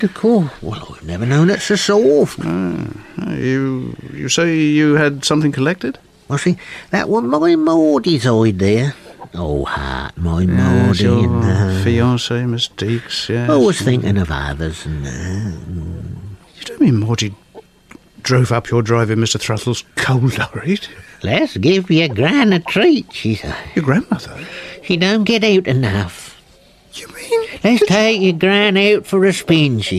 Of course. Well, I've never known it so often. You say you had something collected? Well, see, that was my Maudie's idea. Oh, heart, my Maudie. Your And, fiancée, Miss Deeks, yes. I was thinking of others. And, You don't mean Maudie drove up your drive in Mr. Thrussell's coal lorry? let's give your gran a treat, she said. Your grandmother? She don't get out enough. You mean? Let's take your gran out for a spin, she